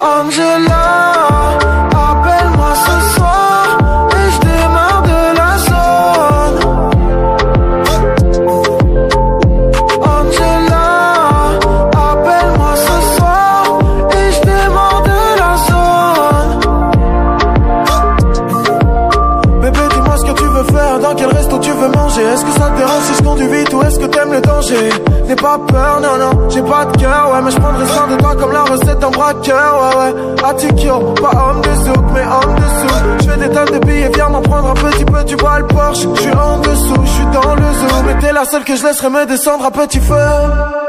Angela, appelle-moi ce soir et je démarre de la zone. Angela, appelle-moi ce soir et je démarre de la zone. Bébé, dis-moi ce que tu veux faire, dans quel resto tu veux manger. Est-ce que ça te dérange si je conduis vite ou est-ce que t'aimes le danger? N'aie pas peur, non, non, j'ai pas de cœur, ouais, mais je prendrai soin de toi comme la recette d'un braqueur, ouais, ouais. Attikyo, pas homme de zouk, mais homme de sous. J'fais des tonnes de billets, viens m'en prendre un petit peu, tu vois le Porsche. J'suis en dessous, j'suis dans le zoo, mais t'es la seule que je laisserai me descendre à petit feu.